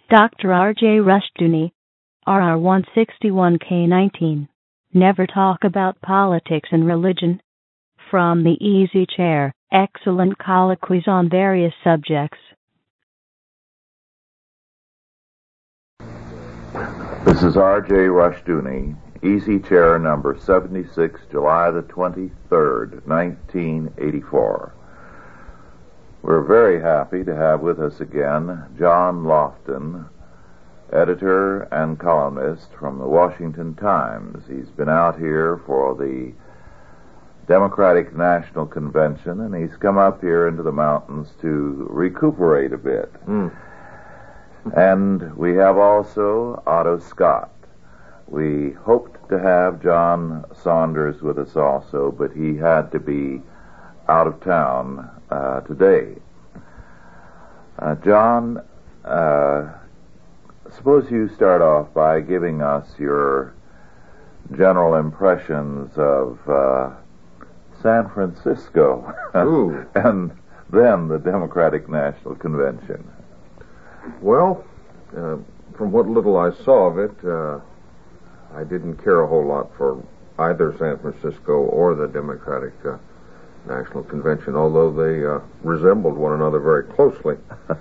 Dr. R.J. Rushdoony, RR161K19. Never talk about politics and religion. From the Easy Chair, excellent colloquies on various subjects. This is R.J. Rushdoony, Easy Chair number 76, July the 23rd, 1984. We're very happy to have with us again John Lofton, editor and columnist from the Washington Times. He's been out here for the Democratic National Convention, and he's come up here into the mountains to recuperate a bit. And we have also Otto Scott. We hoped to have John Saunders with us also, but he had to be out of town today. John, suppose you start off by giving us your general impressions of San Francisco and then the Democratic National Convention. Well, from what little I saw of it, I didn't care a whole lot for either San Francisco or the Democratic National Convention, although they resembled one another very closely.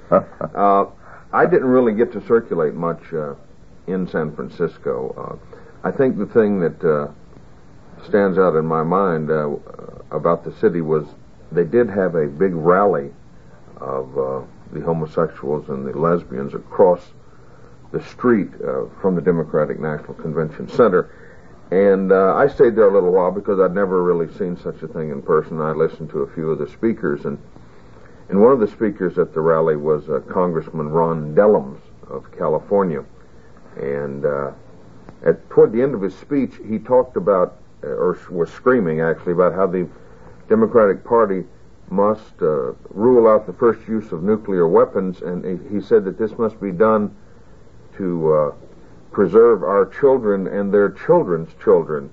I didn't really get to circulate much in San Francisco. I think the thing that stands out in my mind about the city was they did have a big rally of the homosexuals and the lesbians across the street from the Democratic National Convention Center. And I stayed there a little while because I'd never really seen such a thing in person. I listened to a few of the speakers, and one of the speakers at the rally was Congressman Ron Dellums of California. And toward the end of his speech, he talked about, or was screaming actually, about how the Democratic Party must rule out the first use of nuclear weapons, and he said that this must be done to preserve our children and their children's children.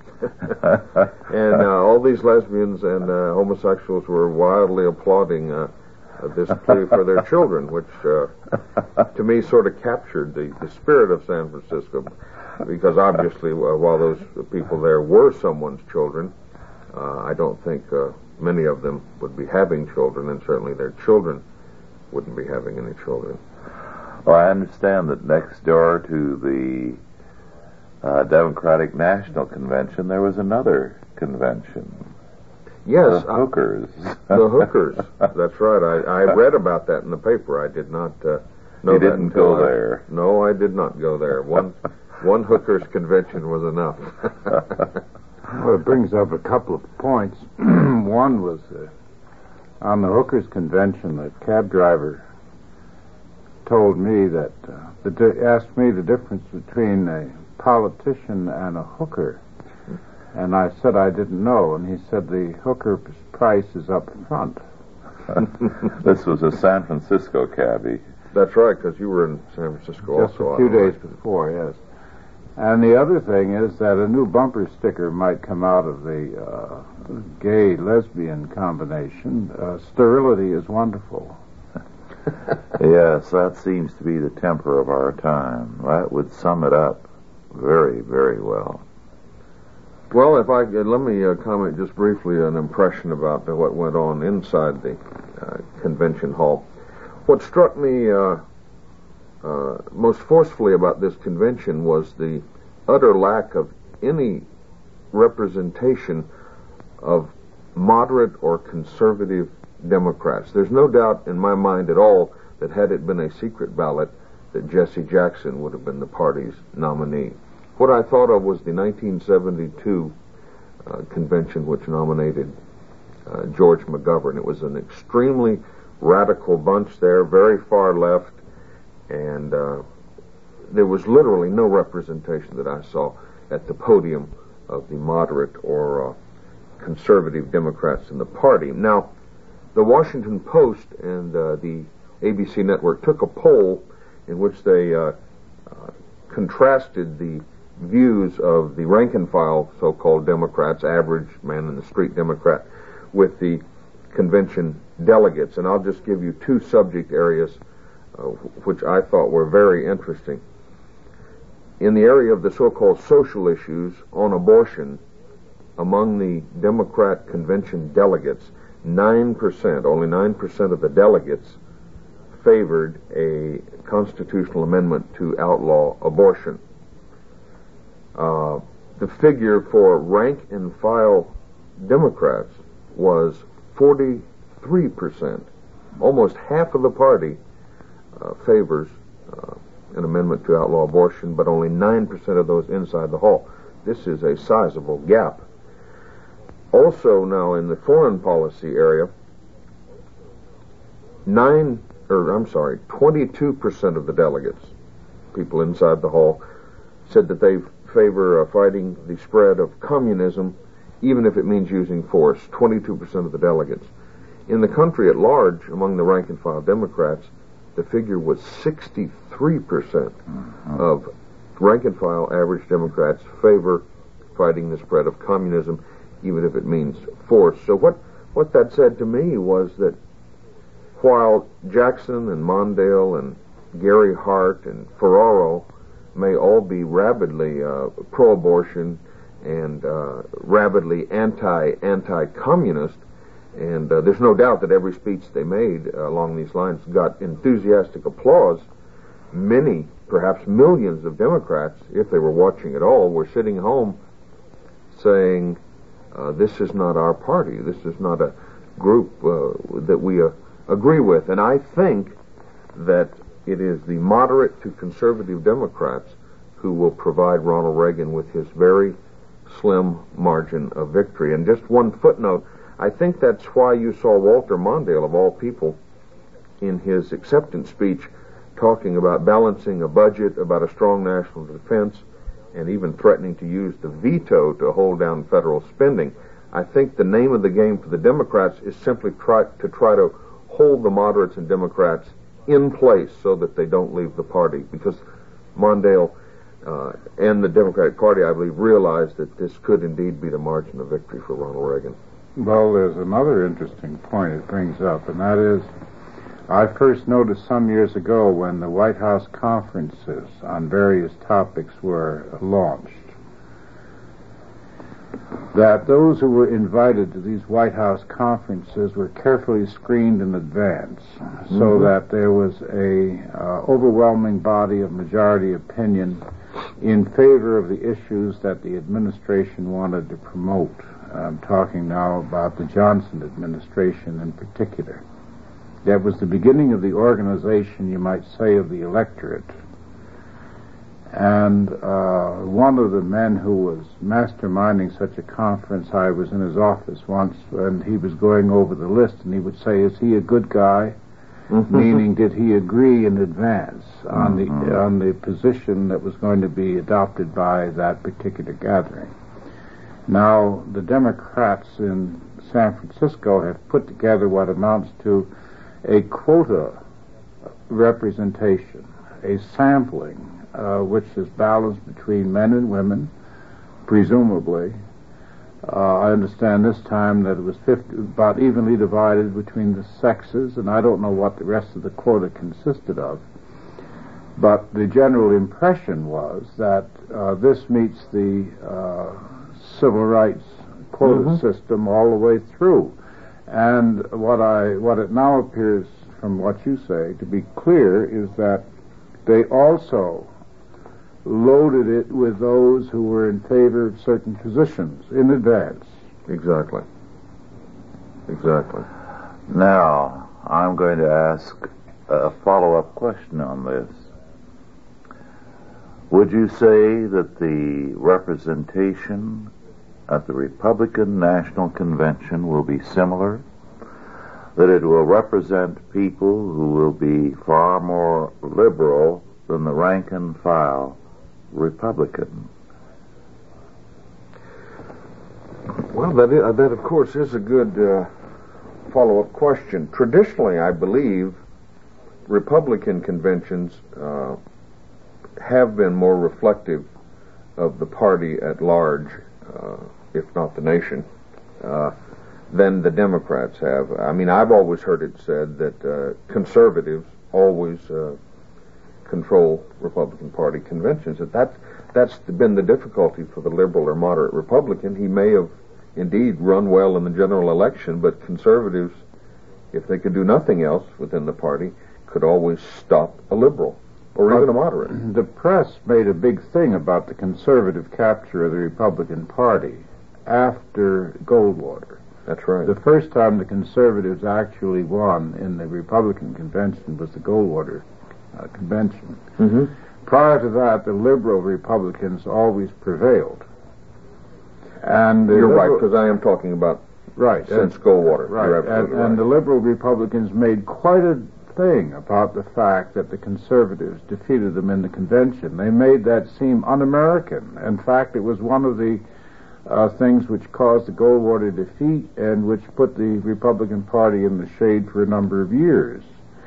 And all these lesbians and homosexuals were wildly applauding this plea for their children, which to me sort of captured the spirit of San Francisco, because obviously while those people there were someone's children, I don't think many of them would be having children, and certainly their children wouldn't be having any children. Well, I understand that next door to the Democratic National Convention, there was another convention. Yes. The hookers. The hookers. That's right. I read about that in the paper. I did not know that. You didn't go there? No, I did not go there. One hookers convention was enough. Well, it brings up a couple of points. One was on the hookers convention, the cab driver told me that asked me the difference between a politician and a hooker, and I said I didn't know, and he said the hooker price is up front. This was a San Francisco cabbie. That's right, because you were in San Francisco just also. A few days before, yes. And the other thing is that a new bumper sticker might come out of the gay-lesbian combination. Sterility is wonderful. Yes, that seems to be the temper of our time. That would sum it up very, very well. Well, if I could, let me comment just briefly an impression about what went on inside the convention hall. What struck me most forcefully about this convention was the utter lack of any representation of moderate or conservative Democrats. There's no doubt in my mind at all that had it been a secret ballot, that Jesse Jackson would have been the party's nominee. What I thought of was the 1972 convention which nominated George McGovern. It was an extremely radical bunch there, very far left, and there was literally no representation that I saw at the podium of the moderate or conservative Democrats in the party. Now, the Washington Post and the ABC network took a poll in which they contrasted the views of the rank-and-file so-called Democrats, average man-in-the-street Democrat, with the convention delegates. And I'll just give you two subject areas which I thought were very interesting. In the area of the so-called social issues on abortion, among the Democrat convention delegates, 9%, only 9% of the delegates favored a constitutional amendment to outlaw abortion. The figure for rank-and-file Democrats was 43%. Almost half of the party favors an amendment to outlaw abortion, but only 9% of those inside the hall. This is a sizable gap. Also now in the foreign policy area, 22% of the delegates, people inside the hall, said that they favor fighting the spread of communism, even if it means using force. 22% of the delegates. In the country at large, among the rank-and-file Democrats, the figure was 63% of rank-and-file average Democrats favor fighting the spread of communism, even if it means force. So what that said to me was that while Jackson and Mondale and Gary Hart and Ferraro may all be rabidly pro-abortion and rabidly anti-communist, and there's no doubt that every speech they made along these lines got enthusiastic applause, many, perhaps millions of Democrats, if they were watching at all, were sitting home saying, this is not our party, this is not a group that we agree with. And I think that it is the moderate to conservative Democrats who will provide Ronald Reagan with his very slim margin of victory. And just one footnote, I think that's why you saw Walter Mondale, of all people, in his acceptance speech talking about balancing a budget, about a strong national defense, and even threatening to use the veto to hold down federal spending. I think the name of the game for the Democrats is simply try to hold the moderates and Democrats in place so that they don't leave the party, because Mondale and the Democratic Party, I believe, realized that this could indeed be the margin of victory for Ronald Reagan. Well, there's another interesting point it brings up, and that is, I first noticed some years ago when the White House conferences on various topics were launched, that those who were invited to these White House conferences were carefully screened in advance, so that there was a overwhelming body of majority opinion in favor of the issues that the administration wanted to promote. I'm talking now about the Johnson administration in particular. That was the beginning of the organization, you might say, of the electorate. And one of the men who was masterminding such a conference, I was in his office once, and he was going over the list, and he would say, is he a good guy? Meaning, did he agree in advance on the position that was going to be adopted by that particular gathering? Now, the Democrats in San Francisco have put together what amounts to a quota representation, a sampling, which is balanced between men and women, presumably. I understand this time that it was about evenly divided between the sexes, and I don't know what the rest of the quota consisted of. But the general impression was that this meets the civil rights quota system all the way through. And what it now appears from what you say to be clear is that they also loaded it with those who were in favor of certain positions in advance. Exactly. Now, I'm going to ask a follow-up question on this. Would you say that the representation at the Republican National Convention will be similar? That it will represent people who will be far more liberal than the rank-and-file Republican? Well, that of course is a good follow-up question. Traditionally, I believe Republican conventions have been more reflective of the party at large, if not the nation, than the Democrats have. I mean, I've always heard it said that conservatives, always control Republican Party conventions. That's been the difficulty for the liberal or moderate Republican. He may have indeed run well in the general election, but conservatives, if they could do nothing else within the party, could always stop a liberal or even a moderate. The press made a big thing about the conservative capture of the Republican Party after Goldwater. That's right. The first time the conservatives actually won in the Republican convention was the Goldwater convention. Mm-hmm. Prior to that, the liberal Republicans always prevailed. And you're right, because I am talking about since Goldwater. Right, You're absolutely right. And the liberal Republicans made quite a thing about the fact that the conservatives defeated them in the convention. They made that seem un-American. In fact, it was one of the things which caused the Goldwater defeat and which put the Republican Party in the shade for a number of years.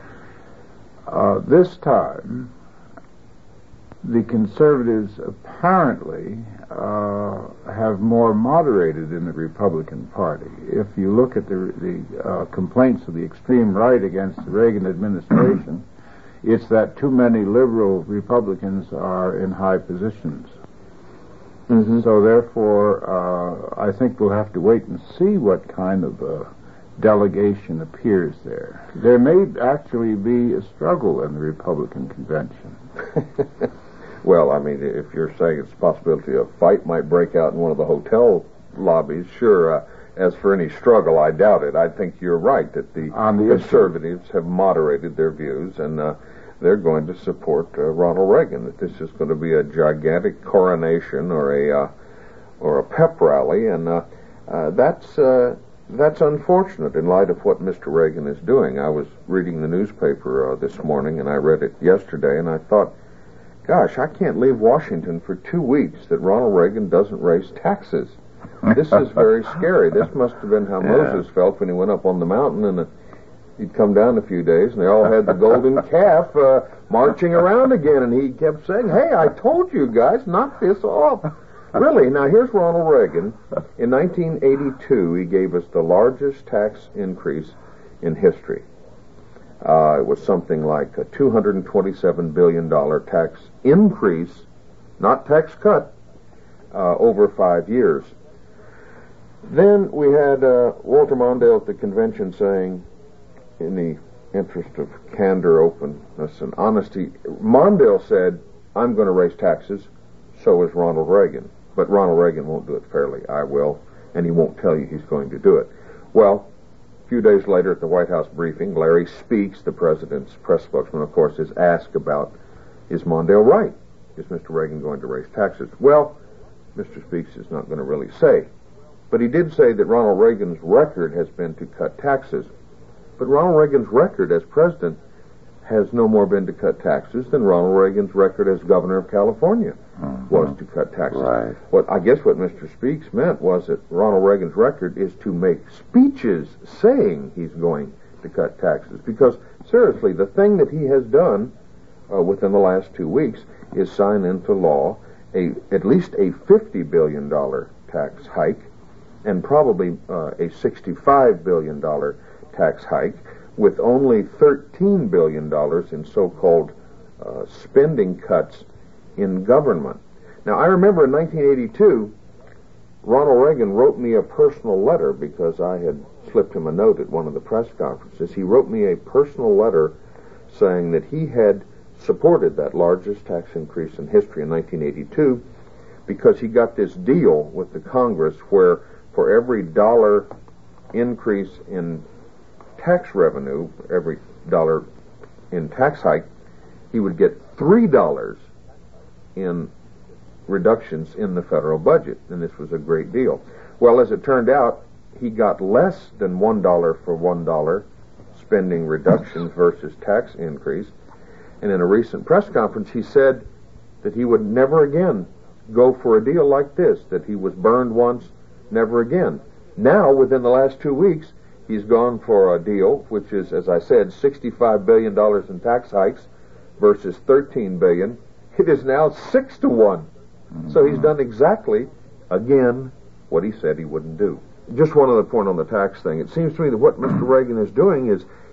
This time, the conservatives apparently have more moderated in the Republican Party. If you look at the complaints of the extreme right against the Reagan administration, it's that too many liberal Republicans are in high positions. Mm-hmm. So therefore, I think we'll have to wait and see what kind of delegation appears there. There may actually be a struggle in the Republican convention. Well, I mean, if you're saying it's a possibility a fight might break out in one of the hotel lobbies, sure. As for any struggle, I doubt it. I think you're right that the conservatives have moderated their views, and they're going to support Ronald Reagan, that this is going to be a gigantic coronation or a pep rally, and that's unfortunate in light of what Mr. Reagan is doing. I was reading the newspaper this morning, and I read it yesterday, and I thought, gosh, I can't leave Washington for 2 weeks that Ronald Reagan doesn't raise taxes. This is very scary. This must have been how Moses felt when he went up on the mountain, and he'd come down a few days, and they all had the golden calf marching around again, and he kept saying, hey, I told you guys, knock this off. Really, now here's Ronald Reagan. In 1982, he gave us the largest tax increase in history. It was something like a $227 billion tax increase, not tax cut, over 5 years. Then we had Walter Mondale at the convention saying, in the interest of candor, openness, and honesty, Mondale said, I'm going to raise taxes, so is Ronald Reagan. But Ronald Reagan won't do it fairly. I will, and he won't tell you he's going to do it. Well, a few days later at the White House briefing, Larry Speakes, the president's press spokesman, of course, is asked about, is Mondale right? Is Mr. Reagan going to raise taxes? Well, Mr. Speakes is not going to really say. But he did say that Ronald Reagan's record has been to cut taxes. But Ronald Reagan's record as president has no more been to cut taxes than Ronald Reagan's record as governor of California was to cut taxes. Right. I guess what Mr. Speakes meant was that Ronald Reagan's record is to make speeches saying he's going to cut taxes. Because, seriously, the thing that he has done within the last 2 weeks is sign into law at least a $50 billion tax hike and probably a $65 billion tax hike, with only $13 billion in so-called spending cuts in government. Now, I remember in 1982, Ronald Reagan wrote me a personal letter because I had slipped him a note at one of the press conferences. He wrote me a personal letter saying that he had supported that largest tax increase in history in 1982 because he got this deal with the Congress where for every dollar increase in tax revenue, every dollar in tax hike, he would get $3 in reductions in the federal budget, and this was a great deal. Well, as it turned out, he got less than $1 for $1 spending reductions versus tax increase, and in a recent press conference he said that he would never again go for a deal like this, that he was burned once, never again. Now, within the last 2 weeks, he's gone for a deal which is, as I said, $65 billion in tax hikes versus $13 billion. It is now 6 to 1. So he's done exactly, again, what he said he wouldn't do. Just one other point on the tax thing. It seems to me that what Mr. Reagan is doing is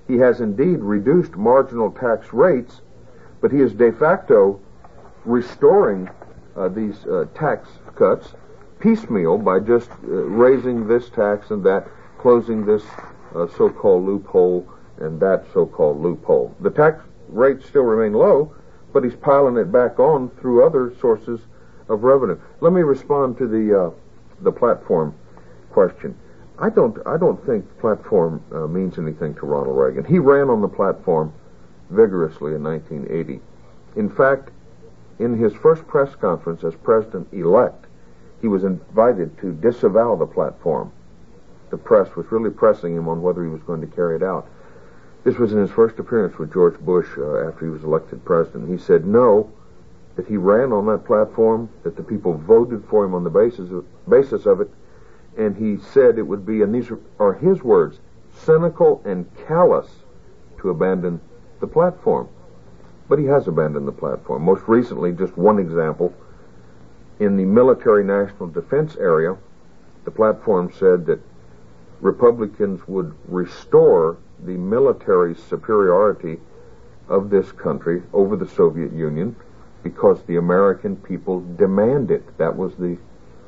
He has indeed reduced marginal tax rates, but he is de facto restoring these tax cuts piecemeal by just raising this tax and that, closing this so-called loophole and that so-called loophole. The tax rates still remain low, but he's piling it back on through other sources of revenue. Let me respond to the platform question. I don't think platform means anything to Ronald Reagan. He ran on the platform vigorously in 1980. In fact, in his first press conference as president-elect, he was invited to disavow the platform. The press was really pressing him on whether he was going to carry it out. This was in his first appearance with George Bush after he was elected president. He said no, that he ran on that platform, that the people voted for him on the basis of it, and he said it would be, and these are his words, cynical and callous to abandon the platform. But he has abandoned the platform. Most recently, just one example, in the military national defense area, the platform said that Republicans would restore the military superiority of this country over the Soviet Union because the American people demand it. That was the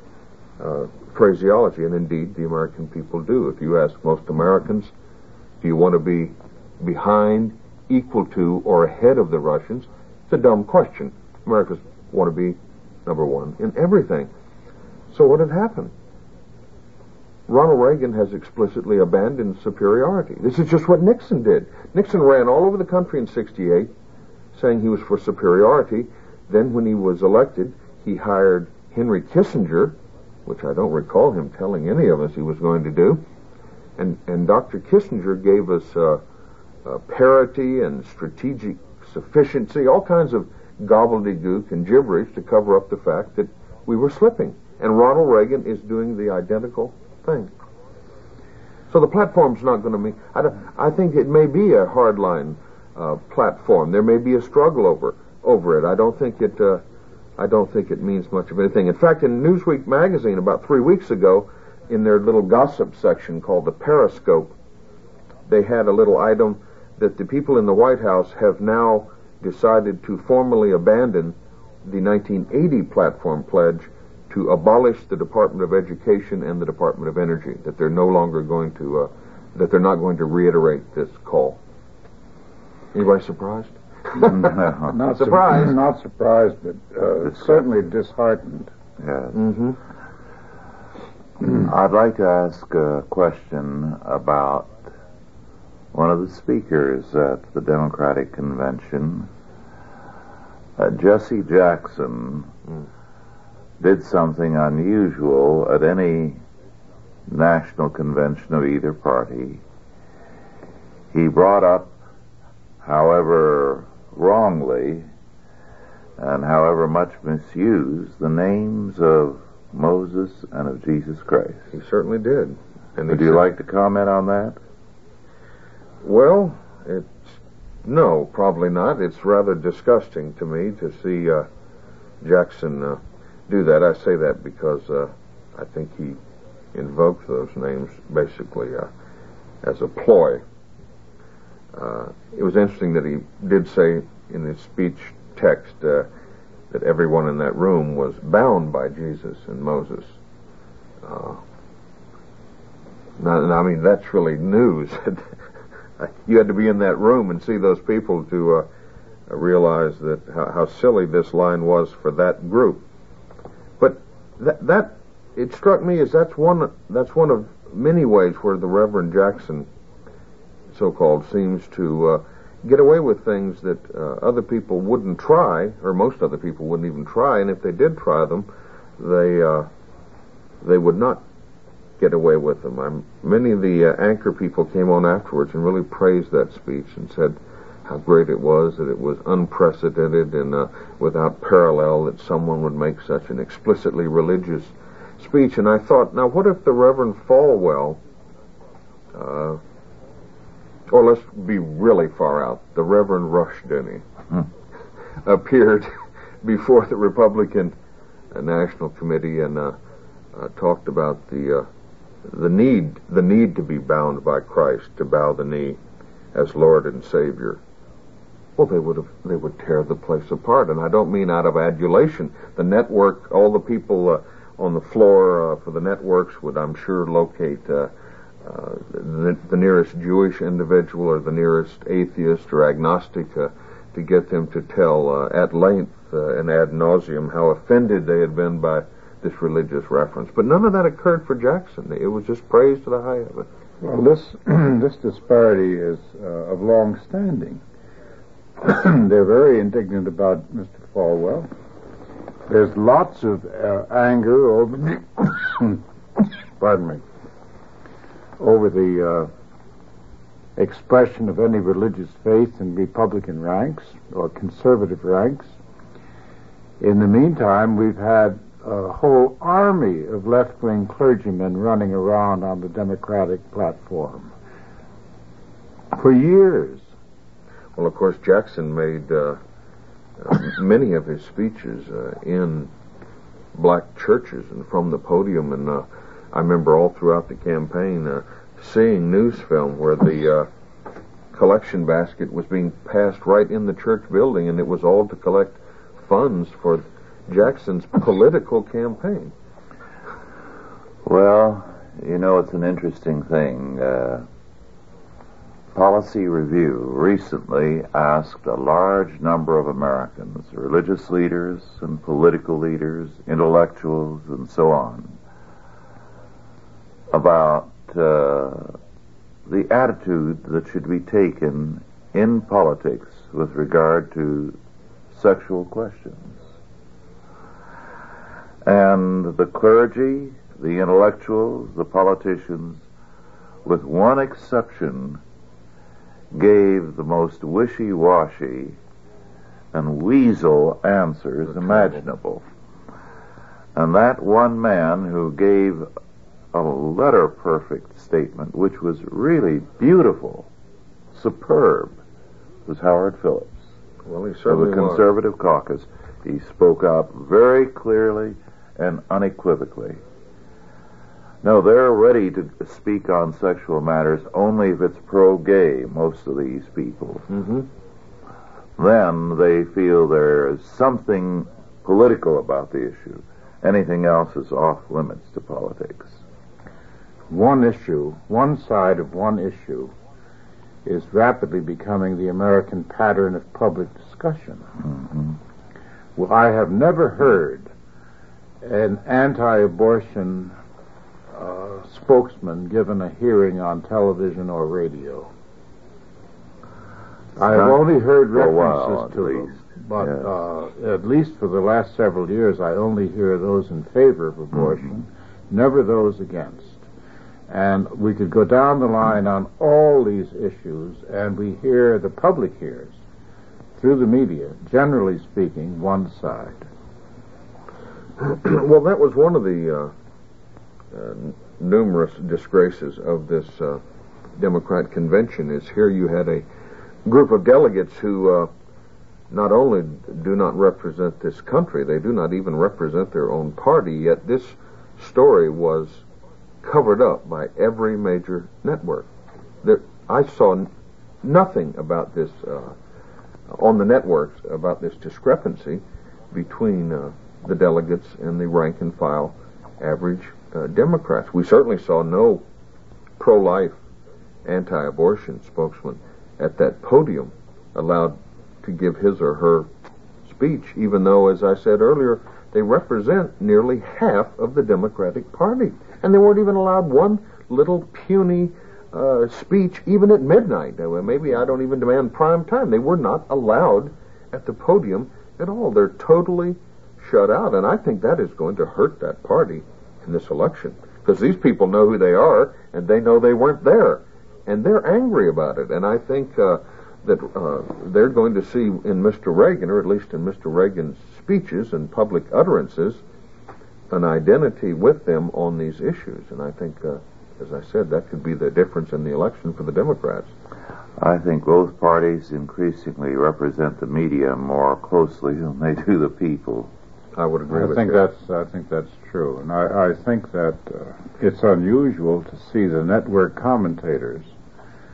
phraseology, and indeed the American people do. If you ask most Americans, do you want to be behind, equal to, or ahead of the Russians? It's a dumb question. Americans want to be number one in everything. So what had happened? Ronald Reagan has explicitly abandoned superiority. This is just what Nixon did. Nixon ran all over the country in '68 saying he was for superiority. Then when he was elected, he hired Henry Kissinger, which I don't recall him telling any of us he was going to do. And Dr. Kissinger gave us parity and strategic sufficiency, all kinds of gobbledygook and gibberish to cover up the fact that we were slipping. And Ronald Reagan is doing the identical thing. So the platform's not going to mean... I think it may be a hardline platform. There may be a struggle over it. I don't think it means much of anything. In fact, in Newsweek magazine about 3 weeks ago, in their little gossip section called the Periscope, they had a little item that the people in the White House have now decided to formally abandon the 1980 platform pledge to abolish the Department of Education and the Department of Energy, that they're no longer going to, that they're not going to reiterate this call. Anybody surprised? Not surprised. Not surprised, but certainly disheartened. Yes. Mm-hmm. I'd like to ask a question about one of the speakers at the Democratic Convention. Jesse Jackson did something unusual at any national convention of either party. He brought up, however wrongly and however much misused, the names of Moses and of Jesus Christ. He certainly did. And would you like to comment on that? Well, no, probably not. It's rather disgusting to me to see Jackson do that. I say that because I think he invoked those names basically as a ploy. It was interesting that he did say in his speech text that everyone in that room was bound by Jesus and Moses. Now, I mean, that's really news. You had to be in that room and see those people to realize that how silly this line was for that group. But that it struck me as that's one of many ways where the Reverend Jackson, so-called, seems to get away with things that other people wouldn't try, or most other people wouldn't even try, and if they did try them, they would not get away with them. Many of the anchor people came on afterwards and really praised that speech and said how great it was, that it was unprecedented and without parallel that someone would make such an explicitly religious speech. And I thought, now what if the Reverend Falwell, or let's be really far out, the Reverend Rushdoony, appeared before the Republican National Committee and talked about the need to be bound by Christ, to bow the knee. as Lord and Savior, well, they would tear the place apart. And I don't mean out of adulation. The network, all the people on the floor for the networks would, I'm sure, locate the nearest Jewish individual or the nearest atheist or agnostic to get them to tell at length and ad nauseum how offended they had been by this religious reference. But none of that occurred for Jackson. It was just praise to the high heaven. Well, this disparity is of long standing. They're very indignant about Mr. Falwell. There's lots of anger over pardon me, over the expression of any religious faith in Republican ranks or conservative ranks. In the meantime, we've had a whole army of left-wing clergymen running around on the Democratic platform for years. Well, of course, Jackson made many of his speeches in black churches and from the podium, and I remember all throughout the campaign seeing news film where the collection basket was being passed right in the church building, and it was all to collect funds for Jackson's political campaign. Well, it's an interesting thing. Policy Review recently asked a large number of Americans, religious leaders and political leaders, intellectuals, and so on, about the attitude that should be taken in politics with regard to sexual questions. And the clergy, the intellectuals, the politicians, with one exception, gave the most wishy-washy and weasel answers imaginable. And that one man who gave a letter-perfect statement, which was really beautiful, superb, was Howard Phillips. Well, he certainly of the Conservative Caucus. He spoke out very clearly and unequivocally. No, they're ready to speak on sexual matters only if it's pro-gay, most of these people. Mm-hmm. Then they feel there is something political about the issue. Anything else is off limits to politics. One issue, one side of one issue, is rapidly becoming the American pattern of public discussion. Mm-hmm. Well, I have never heard an anti-abortion spokesman given a hearing on television or radio. I have only heard references to them, but at least for the last several years, I only hear those in favor of abortion, never those against. And we could go down the line on all these issues, and we hear, the public hears, through the media, generally speaking, one side. Well, that was one of the numerous disgraces of this Democrat convention, is here you had a group of delegates who not only do not represent this country, they do not even represent their own party, yet this story was covered up by every major network. I saw nothing about this on the networks, about this discrepancy between the delegates and the rank and file average Democrats. We certainly saw no pro-life, anti-abortion spokesman at that podium allowed to give his or her speech, even though, as I said earlier, they represent nearly half of the Democratic Party. And they weren't even allowed one little puny speech, even at midnight. Maybe I don't even demand prime time. They were not allowed at the podium at all. They're totally shut out, and I think that is going to hurt that party in this election, because these people know who they are, and they know they weren't there, and they're angry about it. And I think that they're going to see in Mr. Reagan, or at least in Mr. Reagan's speeches and public utterances, an identity with them on these issues. And I think, as I said, that could be the difference in the election for the Democrats. I think both parties increasingly represent the media more closely than they do the people. I would agree with that. I think that's true. And I think that it's unusual to see the network commentators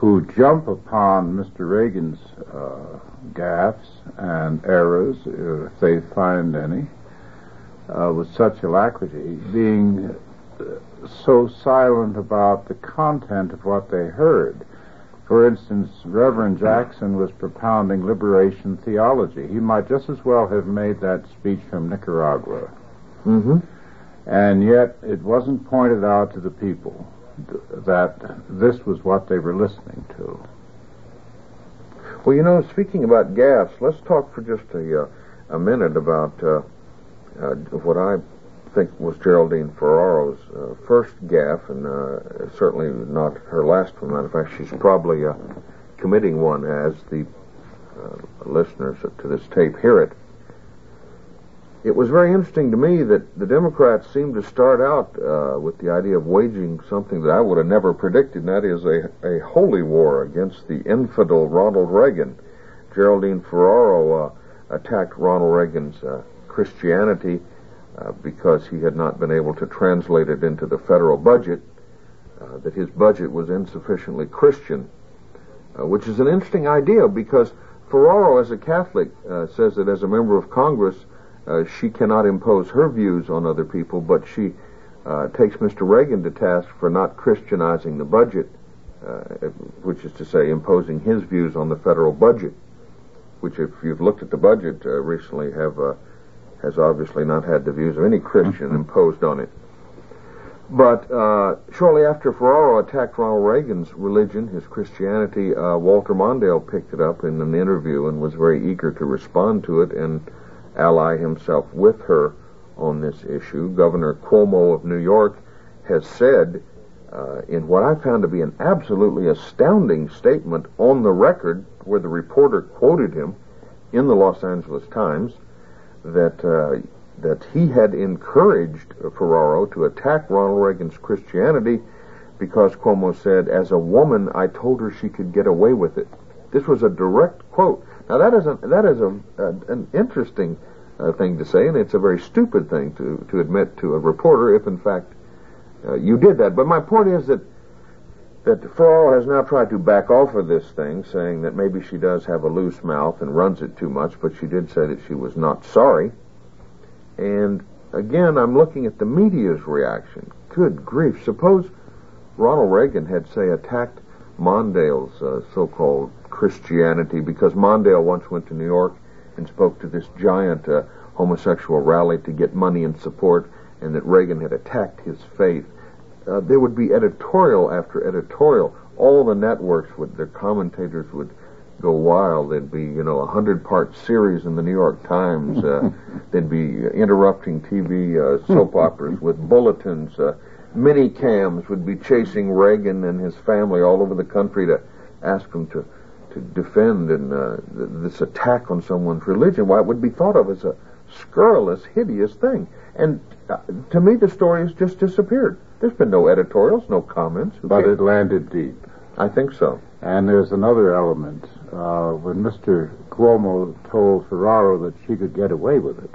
who jump upon Mr. Reagan's gaffes and errors, if they find any, with such alacrity, being so silent about the content of what they heard. For instance, Reverend Jackson was propounding liberation theology. He might just as well have made that speech from Nicaragua. Mm-hmm. And yet it wasn't pointed out to the people that this was what they were listening to. Well, speaking about gaffes, let's talk for just a minute about what I think was Geraldine Ferraro's first gaffe, and certainly not her last one. Matter of fact, she's probably committing one as the listeners to this tape hear it. It was very interesting to me that the Democrats seemed to start out with the idea of waging something that I would have never predicted, and that is a holy war against the infidel Ronald Reagan. Geraldine Ferraro attacked Ronald Reagan's Christianity because he had not been able to translate it into the federal budget, that his budget was insufficiently Christian, which is an interesting idea because Ferraro, as a Catholic, says that as a member of Congress, she cannot impose her views on other people, but she takes Mr. Reagan to task for not Christianizing the budget, which is to say imposing his views on the federal budget, which, if you've looked at the budget recently, has obviously not had the views of any Christian imposed on it. But shortly after Ferraro attacked Ronald Reagan's religion, his Christianity, Walter Mondale picked it up in an interview and was very eager to respond to it and ally himself with her on this issue. Governor Cuomo of New York has said, in what I found to be an absolutely astounding statement on the record, where the reporter quoted him in the Los Angeles Times, that he had encouraged Ferraro to attack Ronald Reagan's Christianity because Cuomo said, as a woman, I told her she could get away with it. This was a direct quote. Now, that is an interesting thing to say, and it's a very stupid thing to admit to a reporter if, in fact, you did that. But my point is that Ferraro has now tried to back off of this thing, saying that maybe she does have a loose mouth and runs it too much, but she did say that she was not sorry. And, again, I'm looking at the media's reaction. Good grief. Suppose Ronald Reagan had, say, attacked Mondale's so-called Christianity because Mondale once went to New York and spoke to this giant homosexual rally to get money and support, and that Reagan had attacked his faith. There would be editorial after editorial. All the networks their commentators would go wild. There'd be, a 100-part series in the New York Times. There'd be interrupting TV soap operas with bulletins. Minicams would be chasing Reagan and his family all over the country to ask them to defend this attack on someone's religion. Why, it would be thought of as a scurrilous, hideous thing. And to me, the story has just disappeared. There's been no editorials, no comments. But it landed deep. I think so. And there's another element. When Mr. Cuomo told Ferraro that she could get away with it,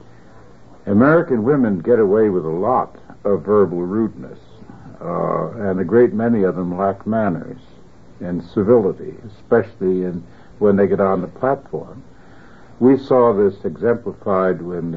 American women get away with a lot of verbal rudeness, and a great many of them lack manners and civility, especially when they get on the platform. We saw this exemplified when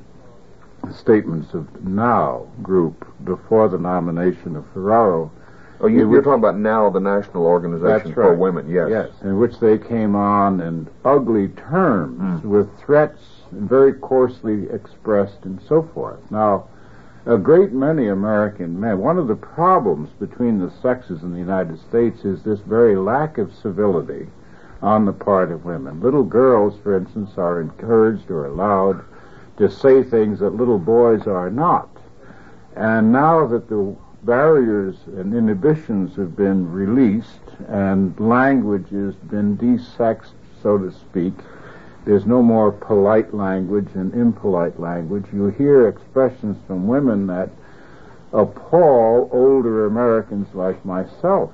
the statements of NOW group before the nomination of Ferraro. Oh, you're talking about NOW, the National Organization for Women, yes. Yes, in which they came on in ugly terms with threats very coarsely expressed and so forth. Now, a great many American men, one of the problems between the sexes in the United States is this very lack of civility on the part of women. Little girls, for instance, are encouraged or allowed to say things that little boys are not. And now that the barriers and inhibitions have been released and language has been desexed, so to speak, there's no more polite language and impolite language. You hear expressions from women that appall older Americans like myself.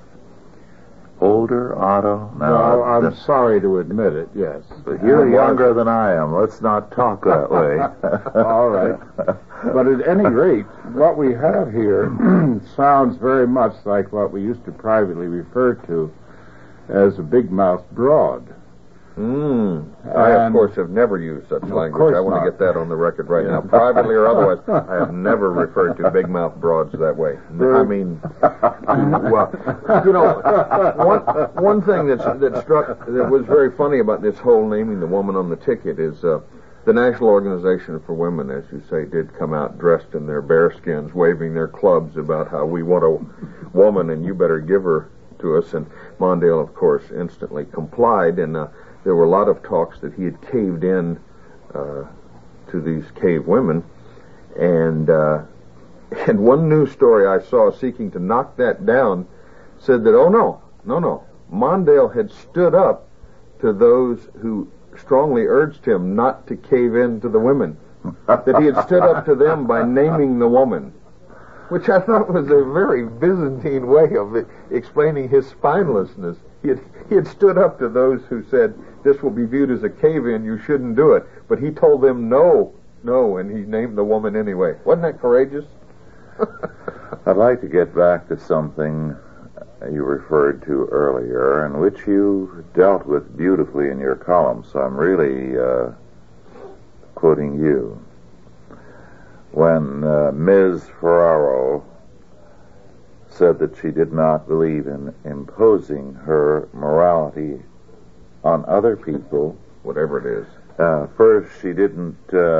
Older, Otto? No, well, I'm sorry to admit it, yes. But you're younger than I am. Let's not talk that way. All right. But at any rate, what we have here sounds very much like what we used to privately refer to as a big-mouthed broad. I, of course, have never used such language. I want to get that on the record right now. Privately or otherwise, I have never referred to big-mouth broads that way. I mean, well, you know, one thing that was very funny about this whole naming the woman on the ticket is the National Organization for Women, as you say, did come out dressed in their bearskins, waving their clubs about how we want a woman and you better give her to us. And Mondale, of course, instantly complied, and there were a lot of talks that he had caved in to these cave women, and one news story I saw seeking to knock that down said that, oh no, Mondale had stood up to those who strongly urged him not to cave in to the women, that he had stood up to them by naming the woman, which I thought was a very Byzantine way of explaining his spinelessness. He had stood up to those who said, this will be viewed as a cave-in, you shouldn't do it. But he told them no, and he named the woman anyway. Wasn't that courageous? I'd like to get back to something you referred to earlier, and which you dealt with beautifully in your column, so I'm really quoting you. When Ms. Ferraro said that she did not believe in imposing her morality on other people. Whatever it is. First, she didn't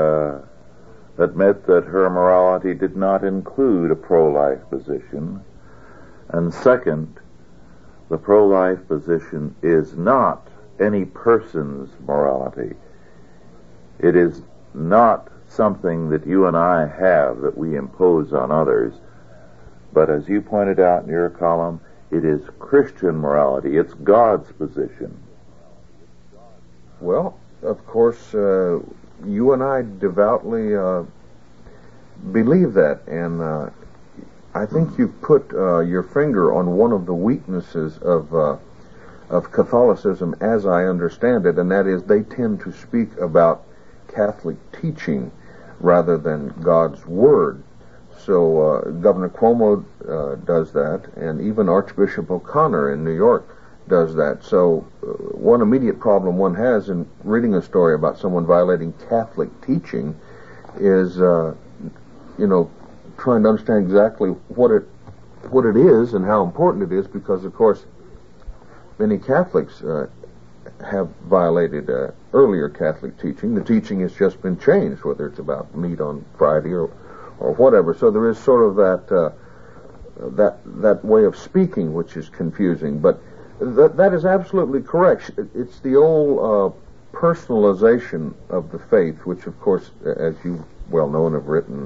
admit that her morality did not include a pro-life position. And second, the pro-life position is not any person's morality. It is not something that you and I have that we impose on others. But as you pointed out in your column, it is Christian morality. It's God's position. Well, of course, you and I devoutly believe that, and I think you put your finger on one of the weaknesses of Catholicism, as I understand it, and that is they tend to speak about Catholic teaching rather than God's Word. So Governor Cuomo does that, and even Archbishop O'Connor in New York does that. So one immediate problem one has in reading a story about someone violating Catholic teaching is, trying to understand exactly what it is and how important it is, because, of course, many Catholics have violated earlier Catholic teaching. The teaching has just been changed, whether it's about meat on Friday or whatever. So there is sort of that way of speaking which is confusing. But that is absolutely correct. It's the old personalization of the faith, which, of course, as you well know and have written,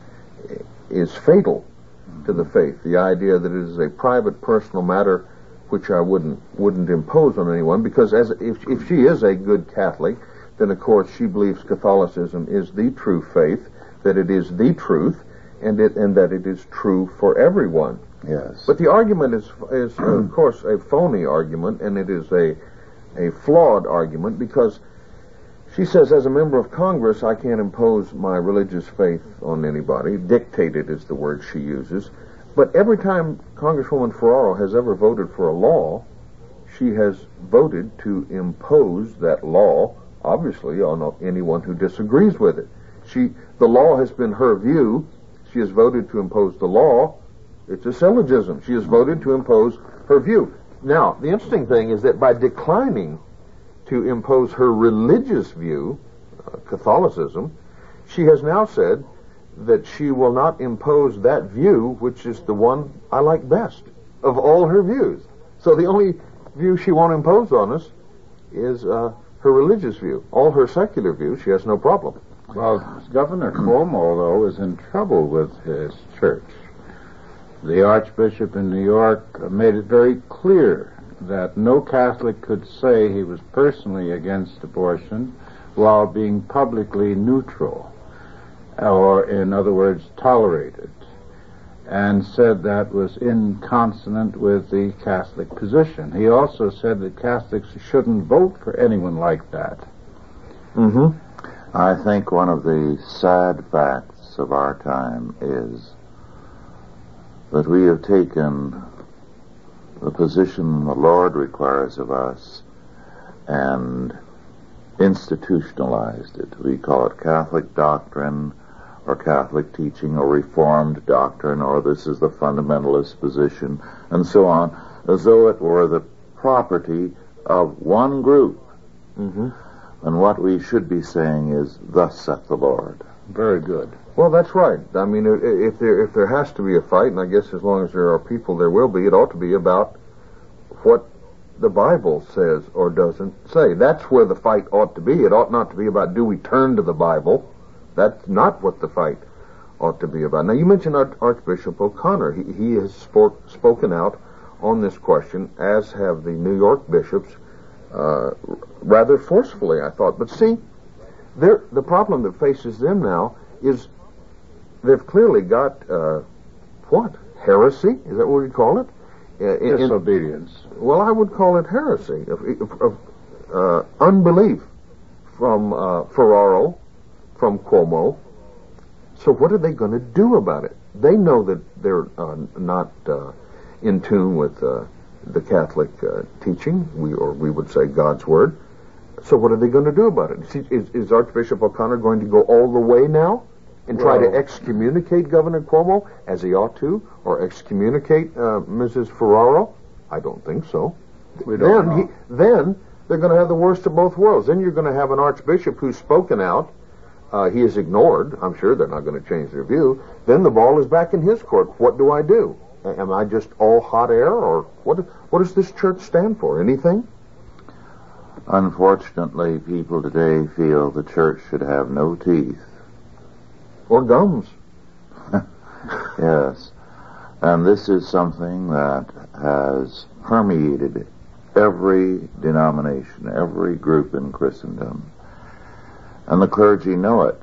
is fatal to the faith. The idea that it is a private, personal matter which I wouldn't impose on anyone, because if she is a good Catholic, then of course she believes Catholicism is the true faith, that it is the truth, and that it is true for everyone. Yes. But the argument is of course a phony argument, and it is a flawed argument, because she says, as a member of Congress, I can't impose my religious faith on anybody. Dictated is the word she uses. But every time Congresswoman Ferraro has ever voted for a law, she has voted to impose that law, obviously, on anyone who disagrees with it. The law has been her view. She has voted to impose the law. It's a syllogism. She has voted to impose her view. Now, the interesting thing is that by declining to impose her religious view, Catholicism, she has now said that she will not impose that view, which is the one I like best of all her views. So the only view she won't impose on us is her religious view. All her secular views, she has no problem. Well, Governor Cuomo, though, is in trouble with his church. The Archbishop in New York made it very clear that no Catholic could say he was personally against abortion while being publicly neutral, or, in other words, tolerated, and said that was inconsonant with the Catholic position. He also said that Catholics shouldn't vote for anyone like that. Mm-hmm. I think one of the sad facts of our time is that we have taken the position the Lord requires of us and institutionalized it. We call it Catholic doctrine or Catholic teaching or Reformed doctrine, or this is the fundamentalist position, and so on, as though it were the property of one group. Mm-hmm. And what we should be saying is, thus saith the Lord. Very good. Well, that's right. I mean, if there has to be a fight, and I guess as long as there are people, there will be, it ought to be about what the Bible says or doesn't say. That's where the fight ought to be. It ought not to be about, do we turn to the Bible? That's not what the fight ought to be about. Now, you mentioned Archbishop O'Connor. He has spoken out on this question, as have the New York bishops, rather forcefully, I thought. But see, the problem that faces them now is they've clearly got, heresy? Is that what we call it? Disobedience. Well, I would call it heresy, unbelief from Ferraro, from Cuomo. So what are they going to do about it? They know that they're not in tune with the Catholic teaching, we would say God's Word. So what are they going to do about it? Is Archbishop O'Connor going to go all the way now and try to excommunicate Governor Cuomo, as he ought to, or excommunicate Mrs. Ferraro? I don't think so. Then they're going to have the worst of both worlds. Then you're going to have an archbishop who's spoken out. He is ignored. I'm sure they're not going to change their view. Then the ball is back in his court. What do I do? Am I just all hot air, or what does this church stand for? Anything? Unfortunately, people today feel the church should have no teeth. Or gums. Yes. And this is something that has permeated every denomination, every group in Christendom. And the clergy know it.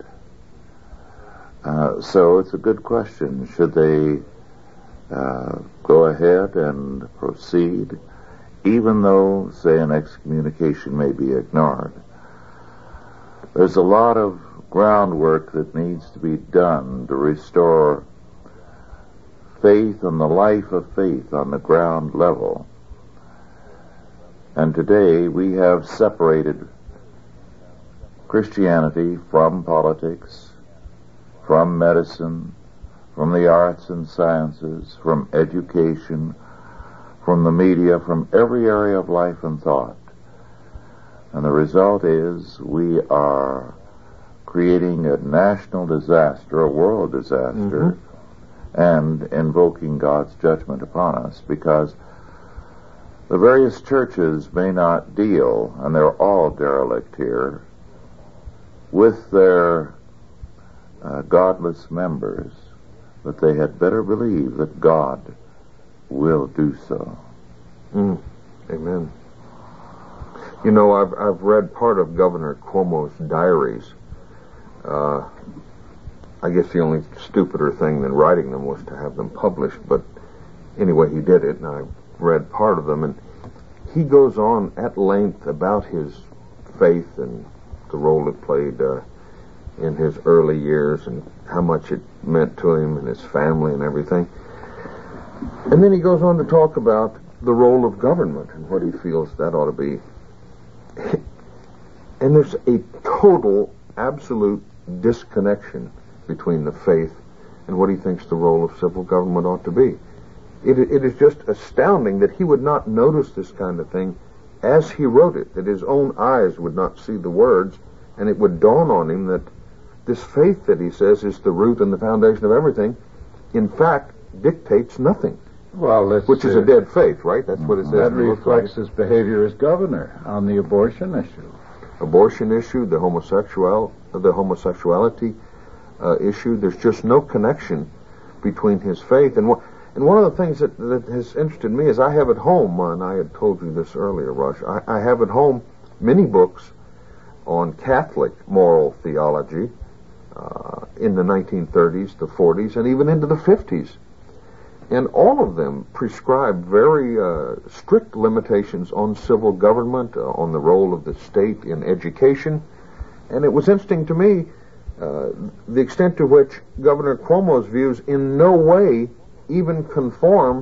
So it's a good question. Should they go ahead and proceed, even though, say, an excommunication may be ignored? There's a lot of groundwork that needs to be done to restore faith and the life of faith on the ground level. And today we have separated Christianity from politics, from medicine, from the arts and sciences, from education, from the media, from every area of life and thought. And the result is we are creating a national disaster, a world disaster, and invoking God's judgment upon us, because the various churches may not deal, and they're all derelict here, with their godless members, but they had better believe that God will do so. Amen. You know, I've read part of Governor Cuomo's diaries. I guess the only stupider thing than writing them was to have them published, but anyway, he did it, and I read part of them, and he goes on at length about his faith and the role it played in his early years and how much it meant to him and his family and everything. And then he goes on to talk about the role of government and what he feels that ought to be. And there's a total, absolute disconnection between the faith and what he thinks the role of civil government ought to be. It is just astounding that he would not notice this kind of thing as he wrote it, that his own eyes would not see the words, and it would dawn on him that this faith that he says is the root and the foundation of everything, in fact, dictates nothing. Well, which is a dead faith, right? That's what it says. That reflects his behavior as governor on the abortion issue. Abortion issue, the homosexuality issue. There's just no connection between his faith and one of the things that has interested me is I have at home, and I had told you this earlier, Rush, I have at home many books on Catholic moral theology in the 1930s, the 40s, and even into the 50s. And all of them prescribe very strict limitations on civil government, on the role of the state in education. And it was interesting to me the extent to which Governor Cuomo's views in no way even conform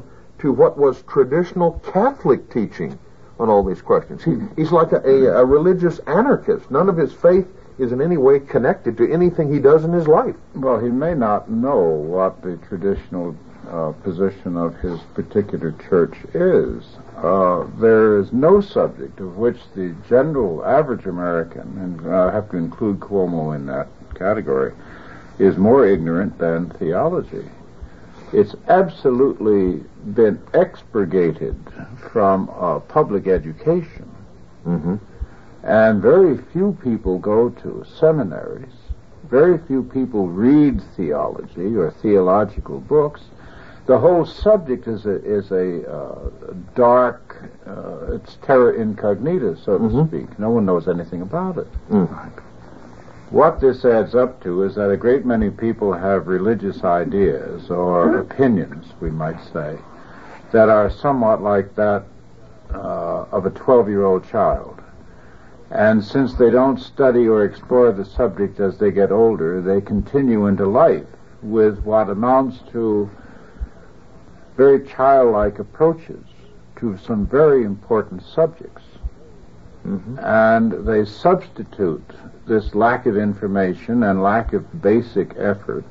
to what was traditional Catholic teaching on all these questions. He's like a religious anarchist. None of his faith is in any way connected to anything he does in his life. Well, he may not know what the traditional position of his particular church is. There is no subject of which the general average American, and I have to include Cuomo in that category, is more ignorant than theology. It's absolutely been expurgated from public education. Mm-hmm. And very few people go to seminaries. Very few people read theology or theological books. The whole subject is a dark, it's terra incognita, so to speak. No one knows anything about it. What this adds up to is that a great many people have religious ideas or opinions, we might say, that are somewhat like that of a 12-year-old child. And since they don't study or explore the subject as they get older, they continue into life with what amounts to very childlike approaches to some very important subjects. And they substitute this lack of information and lack of basic effort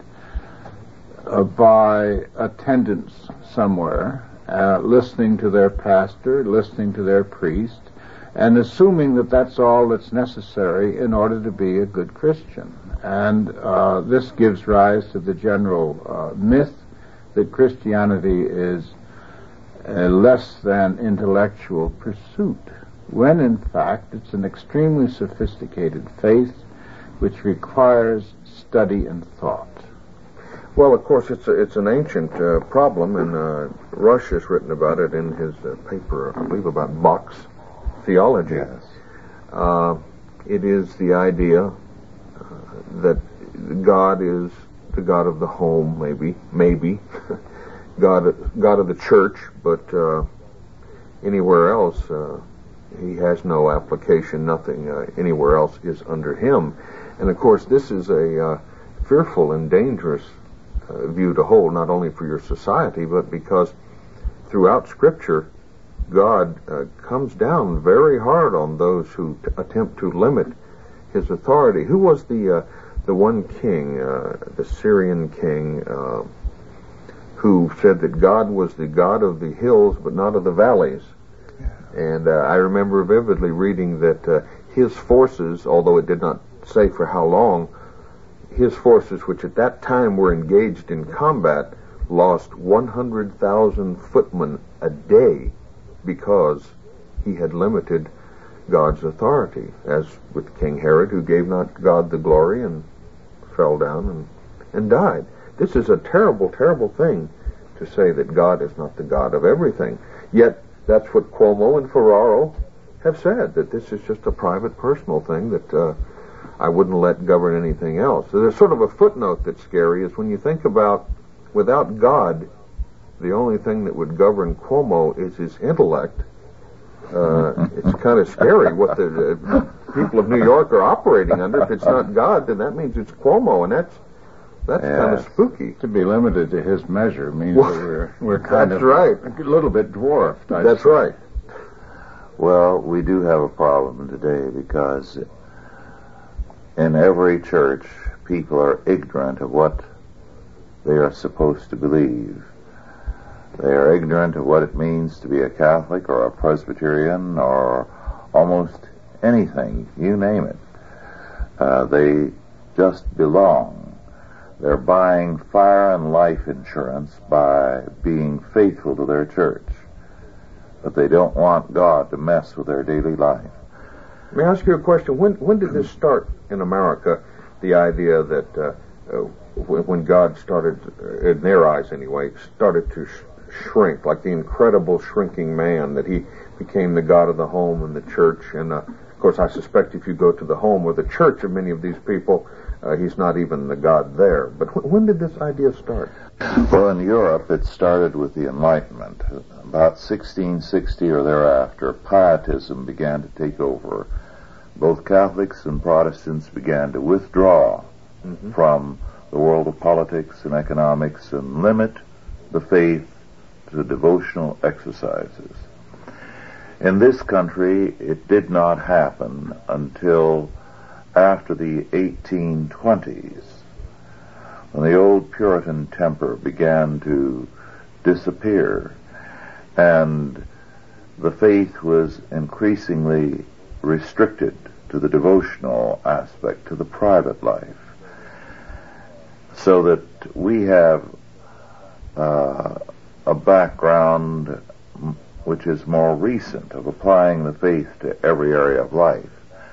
by attendance somewhere, listening to their pastor, listening to their priest, and assuming that that's all that's necessary in order to be a good Christian. And this gives rise to the general myth that Christianity is a less than intellectual pursuit, when in fact it's an extremely sophisticated faith which requires study and thought. Well, of course, it's an ancient problem, and Rush has written about it in his paper, I believe, about Bach's theology. Yes. It is the idea that God is the God of the home, maybe God of the church, but anywhere else he has no application. Nothing anywhere else is under him. And of course, this is a fearful and dangerous view to hold, not only for your society, but because throughout Scripture, God comes down very hard on those who attempt to limit his authority. Who was the one king, the Syrian king, who said that God was the God of the hills but not of the valleys? And I remember vividly reading that his forces, although it did not say for how long, his forces, which at that time were engaged in combat, lost 100,000 footmen a day because he had limited God's authority, as with King Herod, who gave not God the glory and fell down and died. This is a terrible, terrible thing to say that God is not the God of everything. Yet that's what Cuomo and Ferraro have said, that this is just a private, personal thing that I wouldn't let govern anything else. So there's sort of a footnote that's scary, is when you think about, without God, the only thing that would govern Cuomo is his intellect. It's kind of scary what the people of New York are operating under. If it's not God, then that means it's Cuomo, and that's kind of spooky. To be limited to his measure means that we're kind of right. A little bit dwarfed. That's right. Well, we do have a problem today because in every church, people are ignorant of what they are supposed to believe. They are ignorant of what it means to be a Catholic or a Presbyterian or almost anything, you name it. They just belong. They're buying fire and life insurance by being faithful to their church. But they don't want God to mess with their daily life. May I ask you a question? When did this start in America, the idea that when God started, in their eyes anyway, started to shrink, like the incredible shrinking man, that he became the God of the home and the church? And of course, I suspect if you go to the home or the church of many of these people, he's not even the God there. But when did this idea start? Well, in Europe, it started with the Enlightenment. About 1660 or thereafter, pietism began to take over. Both Catholics and Protestants began to withdraw from the world of politics and economics and limit the faith to devotional exercises. In this country, it did not happen until after the 1820s, when the old Puritan temper began to disappear and the faith was increasingly restricted to the devotional aspect, to the private life, so that we have a background which is more recent of applying the faith to every area of life.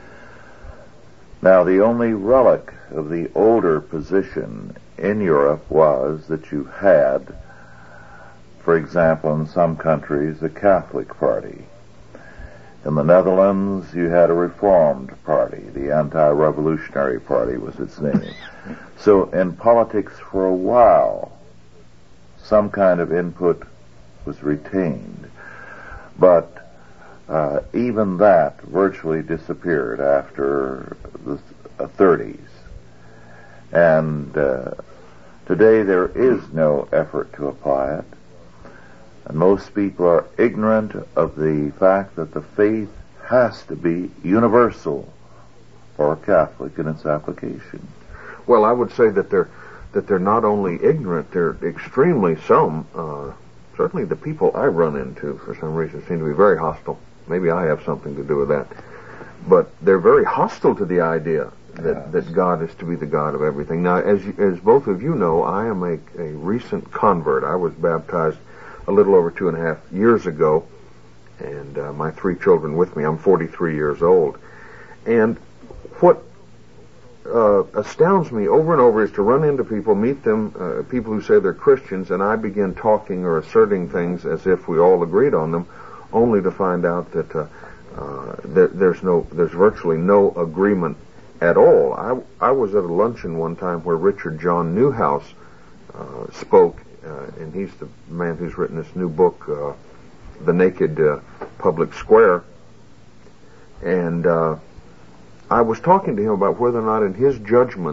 Now, the only relic of the older position in Europe was that you had, for example, in some countries, a Catholic party. In the Netherlands, you had a Reformed party. The Anti-Revolutionary Party was its name. So in politics for a while, some kind of input was retained. But even that virtually disappeared after the 30s. And today there is no effort to apply it. And most people are ignorant of the fact that the faith has to be universal or Catholic in its application. Well, I would say that they're not only ignorant, they're extremely certainly the people I run into, for some reason, seem to be very hostile. Maybe I have something to do with that. But they're very hostile to the idea that God is to be the God of everything. Now, as both of you know, I am a recent convert. I was baptized a little over 2.5 years ago, and my 3 children with me. I'm 43 years old. And what astounds me over and over is to run into people, meet them, people who say they're Christians, and I begin talking or asserting things as if we all agreed on them, only to find out that there's virtually no agreement at all. I was at a luncheon one time where Richard John Newhouse spoke, and he's the man who's written this new book, The Naked Public Square, and I was talking to him about whether or not in his judgment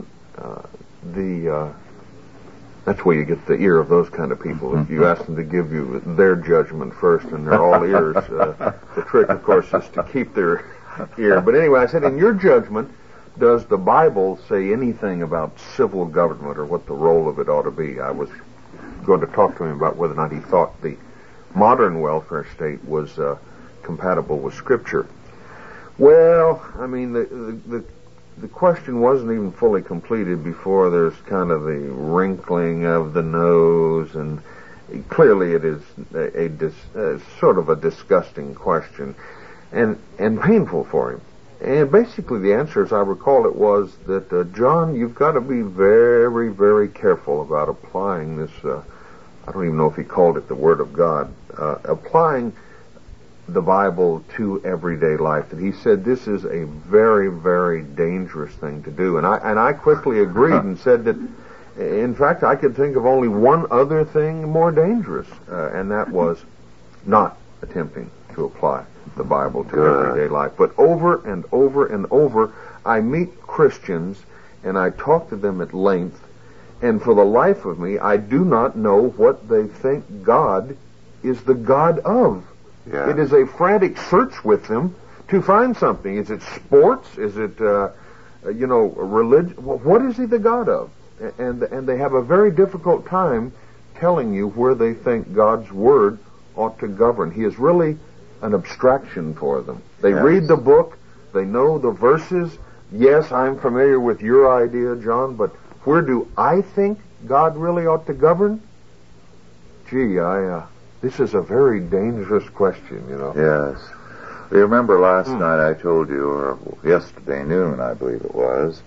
that's where you get the ear of those kind of people. If you ask them to give you their judgment first and they're all ears, the trick, of course, is to keep their ear. But anyway, I said, in your judgment, does the Bible say anything about civil government or what the role of it ought to be? I was going to talk to him about whether or not he thought the modern welfare state was compatible with Scripture. Well, I mean, the question wasn't even fully completed before there's kind of the wrinkling of the nose, and clearly it is sort of a disgusting question and painful for him. And basically the answer, as I recall it, was that, John, you've got to be very, very careful about applying this, I don't even know if he called it the Word of God, applying the Bible to everyday life. That he said this is a very, very dangerous thing to do. And I quickly agreed and said that, in fact, I could think of only one other thing more dangerous, and that was not attempting to apply the Bible to everyday life. But over and over and over, I meet Christians and I talk to them at length, and for the life of me, I do not know what they think God is the God of. Yeah. It is a frantic search with them to find something. Is it sports? Is it, religion? What is he the God of? And they have a very difficult time telling you where they think God's Word ought to govern. He is really an abstraction for them. They read the book. They know the verses. Yes, I'm familiar with your idea, John, but where do I think God really ought to govern? Gee, this is a very dangerous question, you know. Yes. You remember last night I told you, or yesterday noon, I believe it was,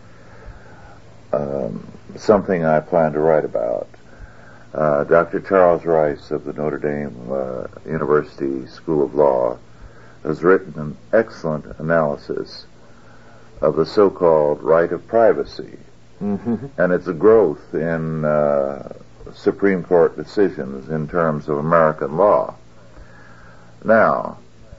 something I plan to write about. Dr. Charles Rice of the Notre Dame University School of Law has written an excellent analysis of the so-called right of privacy. Mm-hmm. And its growth in Supreme Court decisions in terms of American law. Now,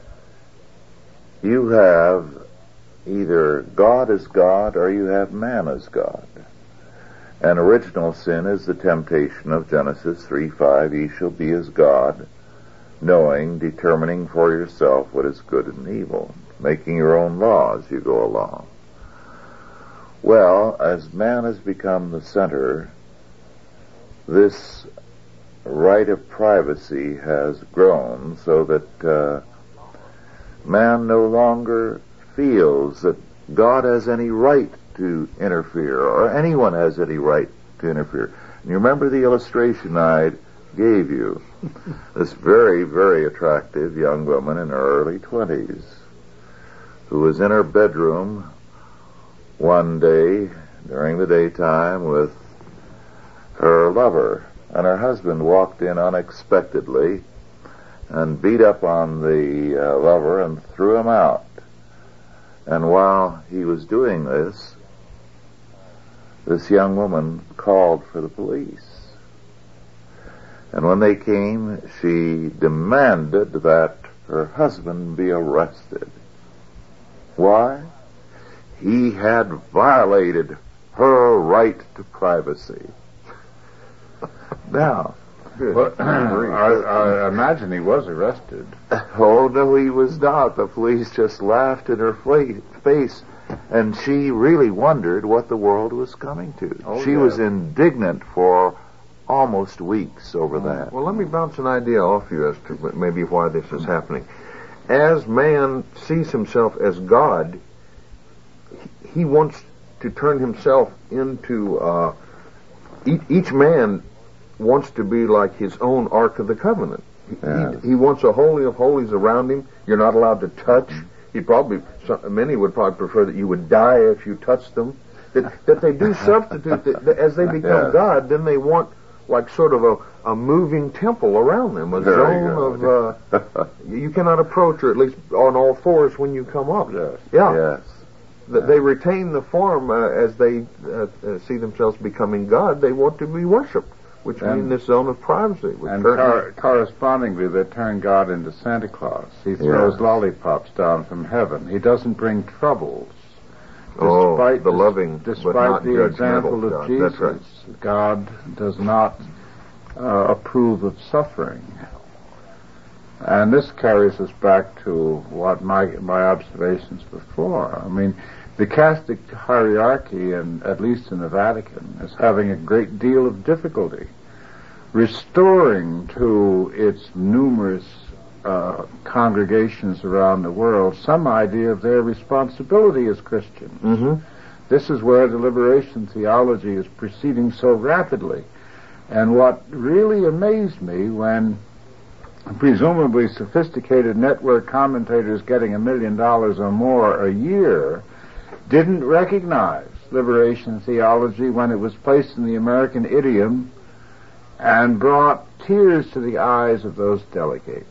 you have either God as God or you have man as God. And original sin is the temptation of Genesis 3:5, ye shall be as God, knowing, determining for yourself what is good and evil, making your own law as you go along. Well, as man has become the center, this right of privacy has grown so that man no longer feels that God has any right to interfere, or anyone has any right to interfere. And you remember the illustration I gave you? This very, very attractive young woman in her early 20s who was in her bedroom one day during the daytime with her lover, and her husband walked in unexpectedly and beat up on the lover and threw him out. And while he was doing this, this young woman called for the police. And when they came, she demanded that her husband be arrested. Why? He had violated her right to privacy. Now, well, I imagine he was arrested. Oh, no, he was not. The police just laughed in her face, and she really wondered what the world was coming to. She was indignant for almost weeks over that. Well, let me bounce an idea off you as to maybe why this is happening. As man sees himself as God, he wants to turn himself into... each man wants to be like his own Ark of the Covenant. He wants a holy of holies around him. You're not allowed to touch. Many would probably prefer that you would die if you touched them. That they do substitute that as they become God, then they want like sort of a moving temple around them, a zone of you cannot approach, or at least on all fours when you come up. Yes. They retain the form as they see themselves becoming God. They want to be worshipped, which means this zone of privacy. And correspondingly, they turn God into Santa Claus. He throws lollipops down from heaven. He doesn't bring troubles. Despite the example of God. Jesus, Right. God does not approve of suffering. And this carries us back to what my observations before. I mean, the Catholic hierarchy, at least in the Vatican, is having a great deal of difficulty restoring to its numerous congregations around the world some idea of their responsibility as Christians. Mm-hmm. This is where the liberation theology is proceeding so rapidly. And what really amazed me when presumably sophisticated network commentators getting $1 million or more a year didn't recognize liberation theology when it was placed in the American idiom and brought tears to the eyes of those delegates.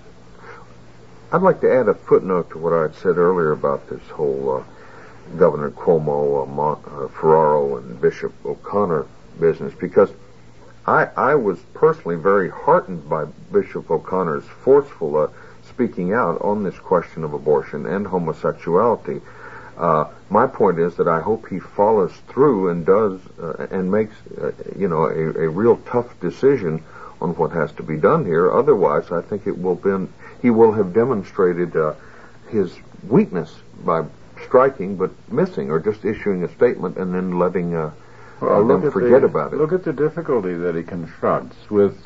I'd like to add a footnote to what I had said earlier about this whole Governor Cuomo, Ferraro, and Bishop O'Connor business, because I was personally very heartened by Bishop O'Connor's forceful speaking out on this question of abortion and homosexuality. My point is that I hope he follows through and does and makes a real tough decision on what has to be done here. Otherwise, I think he will have demonstrated his weakness by striking but missing, or just issuing a statement and then letting them forget about it. Look at the difficulty that he confronts with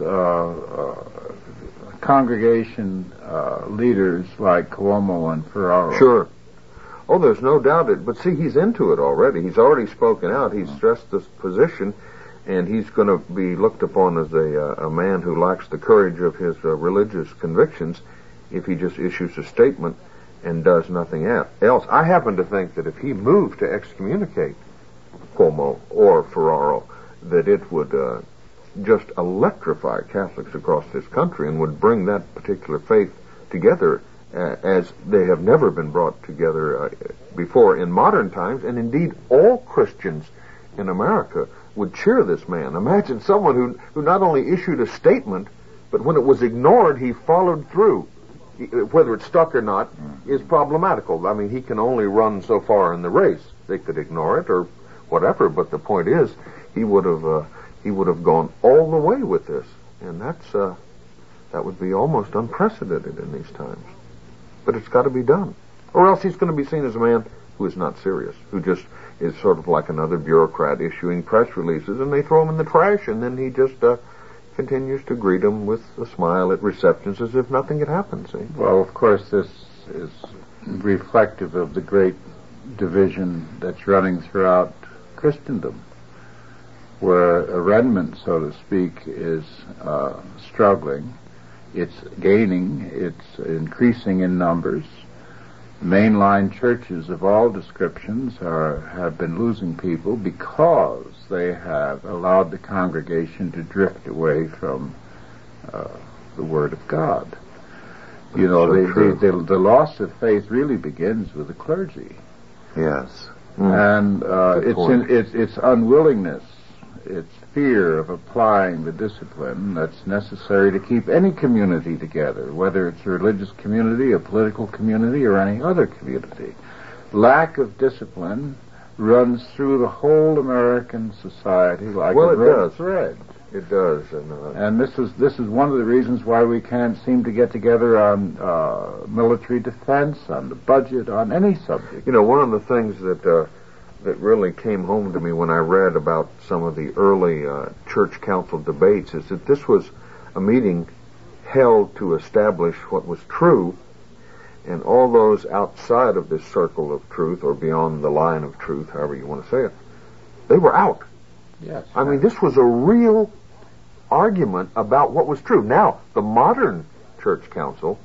congregation leaders like Cuomo and Ferraro. Sure. Oh, there's no doubt it. But see, he's into it already. He's already spoken out. He's stressed this position, and he's going to be looked upon as a man who lacks the courage of his religious convictions if he just issues a statement and does nothing else. I happen to think that if he moved to excommunicate Cuomo or Ferraro, that it would just electrify Catholics across this country and would bring that particular faith together as they have never been brought together before in modern times. And indeed, all Christians in America would cheer this man. Imagine someone who not only issued a statement, but when it was ignored, he followed through. Whether it stuck or not is problematical. I mean, he can only run so far in the race. They could ignore it or whatever, but the point is, he would have gone all the way with this, and that would be almost unprecedented in these times. But it's got to be done, or else he's going to be seen as a man who is not serious, who just is sort of like another bureaucrat issuing press releases, and they throw him in the trash, and then he just continues to greet them with a smile at receptions as if nothing had happened. See? Well, of course, this is reflective of the great division that's running throughout Christendom, where a remnant, so to speak, is struggling. It's gaining, it's increasing in numbers. Mainline churches of all descriptions have been losing people because they have allowed the congregation to drift away from the Word of God. You know, the loss of faith really begins with the clergy. Yes. And it's unwillingness, it's fear of applying the discipline that's necessary to keep any community together, whether it's a religious community, a political community, or any other community. Lack of discipline runs through the whole American society like a red thread. It does, and this is one of the reasons why we can't seem to get together on military defense, on the budget, on any subject. You know, one of the things that really came home to me when I read about some of the early church council debates is that this was a meeting held to establish what was true, and all those outside of this circle of truth, or beyond the line of truth, however you want to say it, they were out. Yes. I mean, this was a real argument about what was true. Now, the modern church council,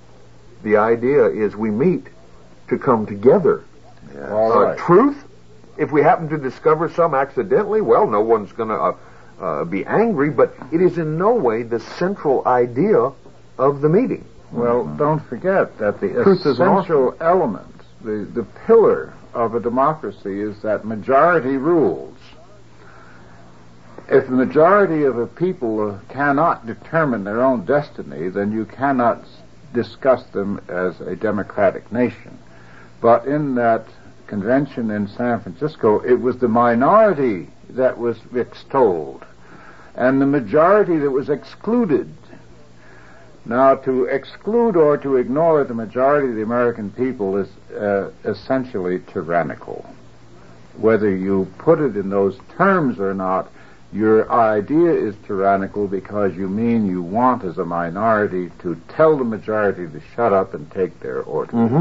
the idea is we meet to come together. Yes. All right. Truth, if we happen to discover some accidentally, well, no one's going to be angry, but it is in no way the central idea of the meeting. Well, don't forget that the essential element, the pillar of a democracy is that majority rules. If the majority of a people cannot determine their own destiny, then you cannot discuss them as a democratic nation. But in that convention in San Francisco, it was the minority that was extolled, and the majority that was excluded. Now, to exclude or to ignore the majority of the American people is essentially tyrannical. Whether you put it in those terms or not, your idea is tyrannical because you mean you want, as a minority, to tell the majority to shut up and take their orders. Mm-hmm.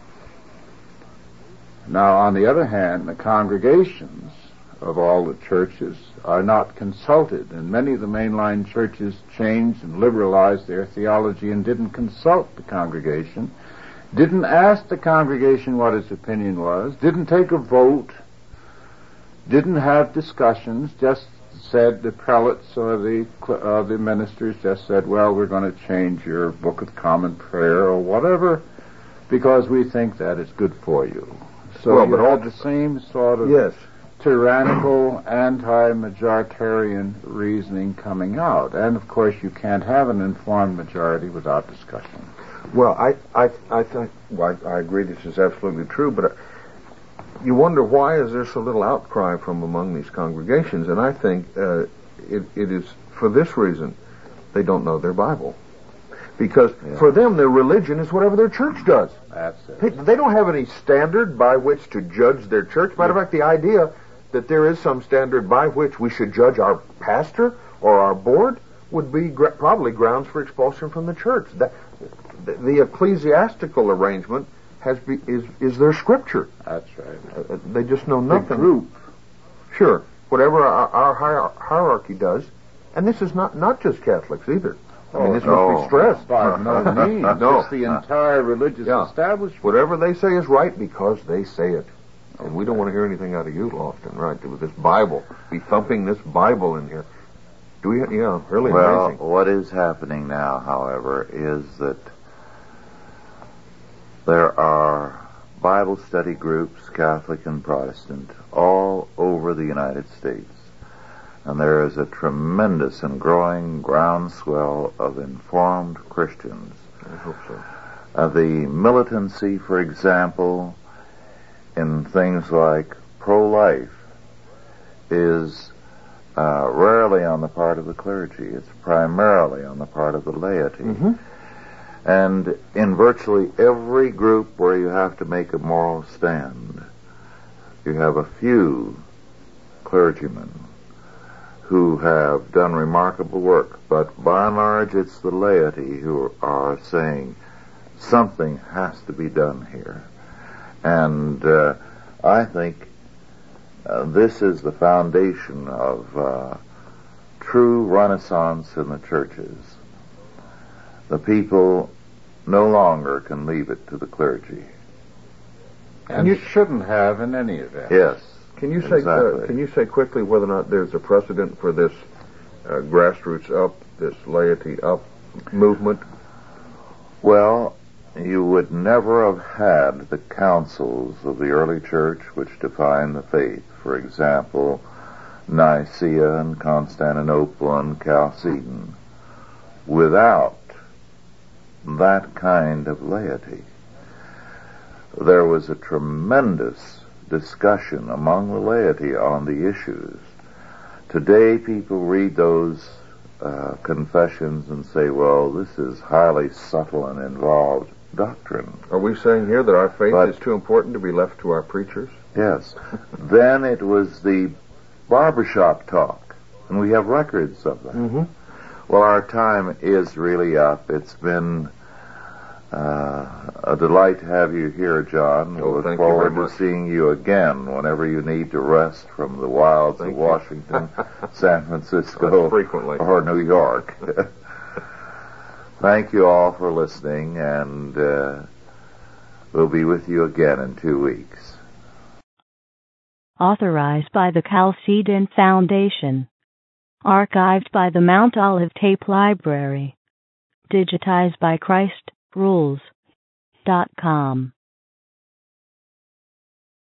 Now, on the other hand, the congregations of all the churches are not consulted, and many of the mainline churches changed and liberalized their theology and didn't consult the congregation, didn't ask the congregation what its opinion was, didn't take a vote, didn't have discussions, just said, the prelates or the ministers just said, well, we're going to change your Book of Common Prayer or whatever because we think that is good for you. So well, you but all had the same sort of tyrannical, anti-majoritarian reasoning coming out. And, of course, you can't have an informed majority without discussion. Well, I think, well, I agree this is absolutely true, but you wonder why is there so little outcry from among these congregations, and I think it is for this reason. They don't know their Bible. Because for them, their religion is whatever their church does. That's it. They don't have any standard by which to judge their church. Matter of fact, the idea that there is some standard by which we should judge our pastor or our board would be probably grounds for expulsion from the church. The ecclesiastical arrangement is their scripture. That's right. They just know nothing. The group. Sure. Whatever our hierarchy does, and this is not just Catholics either. I mean, this must be stressed. By no means. No. It's the entire religious establishment. Whatever they say is right because they say it. And we don't want to hear anything out of you, Lofton, right? With this Bible. Be thumping this Bible in here. Do we? Yeah, really amazing. Well, what is happening now, however, is that there are Bible study groups, Catholic and Protestant, all over the United States. And there is a tremendous and growing groundswell of informed Christians. I hope so. The militancy, for example, in things like pro-life is rarely on the part of the clergy. It's primarily on the part of the laity. Mm-hmm. And in virtually every group where you have to make a moral stand, you have a few clergymen who have done remarkable work, but by and large it's the laity who are saying something has to be done here. And I think this is the foundation of true renaissance in the churches. The people no longer can leave it to the clergy. And you shouldn't have in any event. Yes. Can you say quickly whether or not there's a precedent for this grassroots up, this laity up movement? Well, you would never have had the councils of the early church which define the faith. For example, Nicaea and Constantinople and Chalcedon, without that kind of laity. There was a tremendous discussion among the laity on the issues. Today people read those confessions and say, well, this is highly subtle and involved doctrine. Are we saying here that our faith is too important to be left to our preachers? Yes. Then it was the barbershop talk, and we have records of that. Mm-hmm. Well, our time is really up. It's been a delight to have you here, John. We look forward to seeing you again whenever you need to rest from the wilds of Washington, San Francisco, or New York. Thank you all for listening, and we'll be with you again in 2 weeks. Authorized by the Chalcedon Foundation. Archived by the Mount Olive Tape Library. Digitized by ChristRules.com.